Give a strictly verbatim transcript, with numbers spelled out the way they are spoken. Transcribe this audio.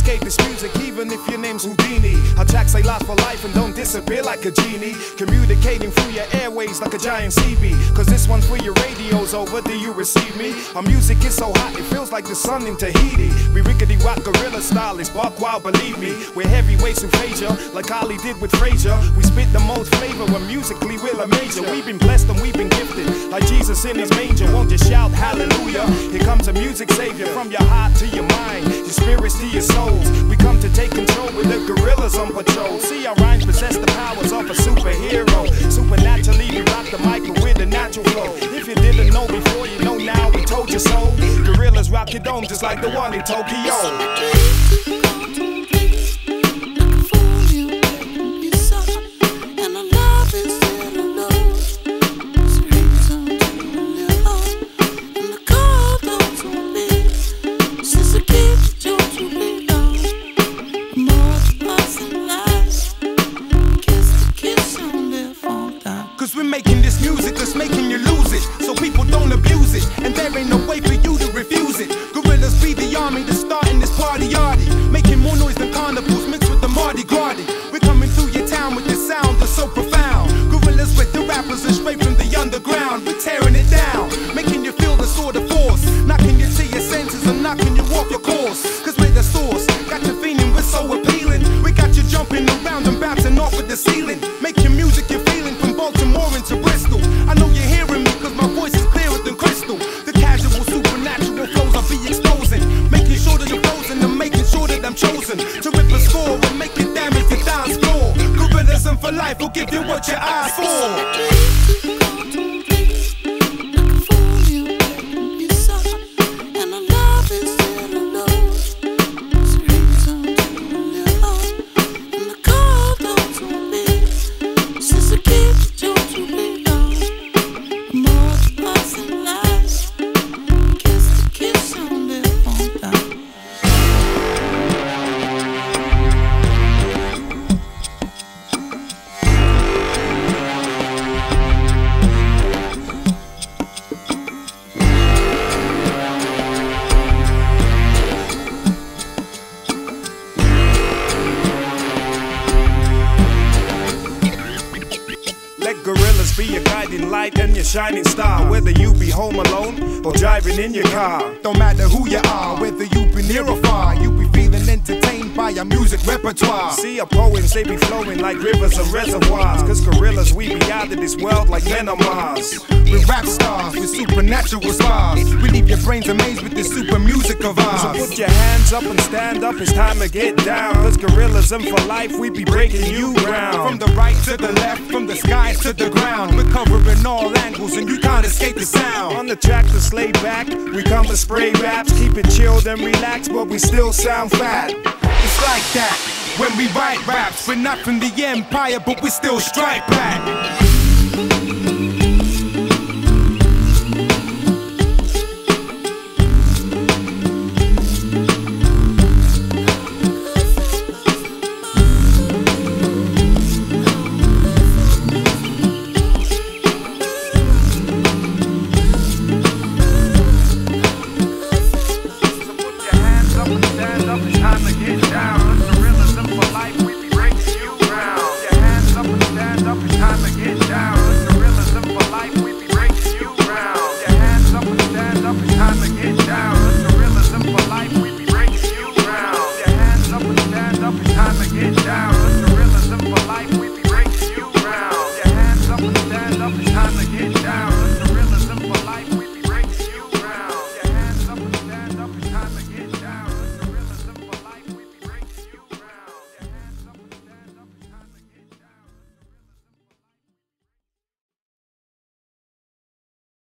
escape this music even if your name's Houdini. Our tracks they last for life and don't disappear like a genie, communicating through your airways like a giant C B. Cause this one's for your radios over, do you receive me? Our music is so hot, it feels like the sun in Tahiti. We rickety rock gorilla style, it's buck wild, believe me. We're heavyweights who phase ya, like Ali did with Frazier. We spit the most flavor when musically we're a major. We've been blessed and we've been gifted, like Jesus in his manger. Won't you shout hallelujah? Here comes a music savior, from your heart to your mind, your spirits to your souls. We come to take control with the gorillas on patrol. See, our rhymes possess the powers of a superhero. Supernaturally we rock the mic but with a natural flow. If you didn't know before, you know now, we told you so. Gorillas rock your dome just like the one in Tokyo. Cause we're making this music that's making you lose it, so people don't abuse it, and there ain't no way for you to refuse it. Gorillas be the army that's starting this party yardy, making more noise than carnivals mixed with the Mardi Gras. We're coming through your town with this sound that's so profound. Gorillas with the rappers and straight from the underground. We're tearing it down, making you feel the sort of force, knocking you to your senses and knocking you off your course. Cause we're the source, got you feeling we're so appealing. We got you jumping around and bouncing off of the ceiling, making music you're feeling from Baltimore into Bristol. I know you're hearing me cause my voice is clearer than crystal. The casual supernatural flows I'll be exposing, making sure that you're frozen and making sure that I'm chosen to rip a score and make it damage the dance floor. Gorillas and for life will give you what you ask for. Gorillas be your guiding light and your shining star, whether you be home alone or driving in your car. Don't matter who you are, whether you be near or far, you be feeling entertained by our music repertoire. See, our poems they be flowing like rivers and reservoirs, cause gorillas we be out of this world like men on Mars. We're rap stars with supernatural stars. We leave your brains amazed with this super music of ours. So put your hands up and stand up, it's time to get down. Cause gorillas and for life we be breaking you ground. From the right to the left, from the skies to the ground, we're covering all angles and you can't escape the sound. On the track to lay back, we come to spray raps, keep it chilled and relaxed, but we still sound fat. It's like that when we write raps. We're not from the empire, but we still strike back.